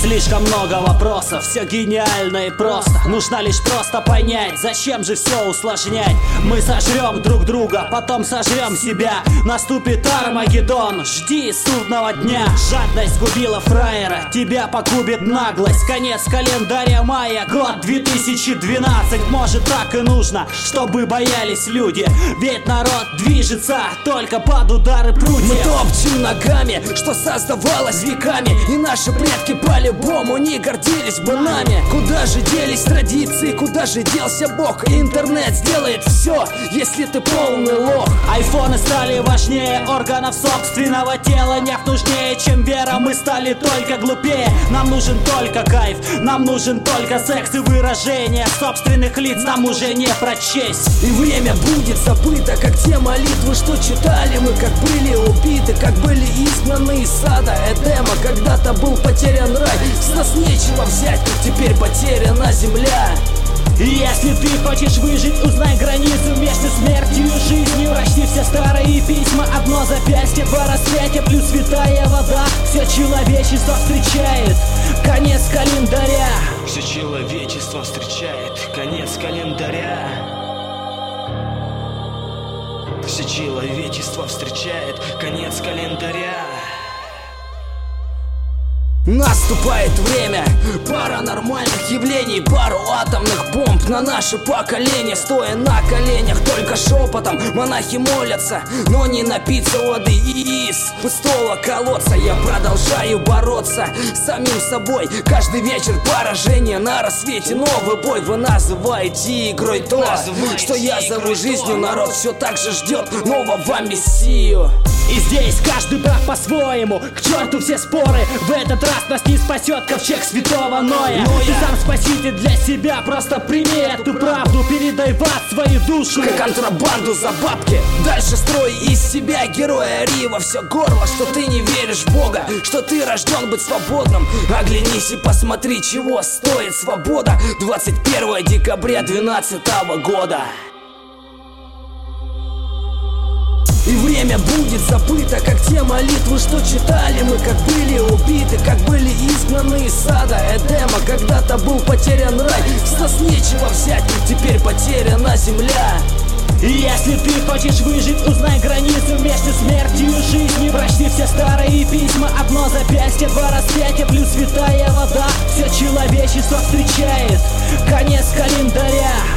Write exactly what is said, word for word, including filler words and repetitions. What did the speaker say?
Слишком много вопросов, все гениально и просто. Нужно лишь просто понять, зачем же все усложнять. Мы сожрем друг друга, потом сожрем себя. Наступит Армагеддон, жди судного дня. Жадность губила фраера, тебя погубит наглость. Конец календаря мая, год две тысячи двенадцать. Может, так и нужно, чтобы боялись люди. Ведь народ движется только под удары прутьев. Мы топчем ногами, что создавалось веками, и наши предки по-любому не гордились бы нами. Куда же делись традиции, куда же делся Бог? Интернет сделает все, если ты полный лох. Айфоны стали важнее органов собственного тела. Нефть нужнее, чем вера, мы стали только глупее. Нам нужен только кайф, нам нужен только секс и выражение собственных лиц нам уже не прочесть. И время будет забыто, как те молитвы, что читали мы, как были убиты, как были изгнаны из сада Эдема. Когда-то был потерян рай, с нас нечего взять, теперь потеряна земля. И если ты хочешь выжить, узнай границу между смертью и жизнью. Прочти все старые письма, одно запястье, два распятия, плюс святая вода. Все человечество встречает конец календаря. Все человечество встречает конец календаря. Все человечество встречает конец календаря. Наступает время паранормальных явлений, пару атомных бомб на наше поколение. Стоя на коленях, только шепотом монахи молятся, но не напиться воды из пустого колодца. Я продолжаю бороться с самим собой. Каждый вечер поражение, на рассвете новый бой. Вы называете игрой то, называете что я зову жизнью. Народ все так же ждет нового мессию. И здесь каждый прав по-своему, к черту все споры. В этот раз нас не спасет ковчег святого Ноя. Ты сам спаситель для себя, просто прими эту правду. Передай в ад свою душу, как контрабанду за бабки. Дальше строй из себя героя Рива. Все горло, что ты не веришь в Бога, что ты рожден быть свободным. Оглянись и посмотри, чего стоит свобода. Двадцать первого декабря двенадцатого года. И время будет забыто, как те молитвы, что читали мы, как были убиты, как были изгнаны из сада Эдема. Когда-то был потерян рай, с нас нечего взять, теперь потеряна земля. И если ты хочешь выжить, узнай границу между смертью и жизнью. Прочти все старые письма, одно запястье, два распятия, плюс святая вода. Все человечество встречает конец календаря.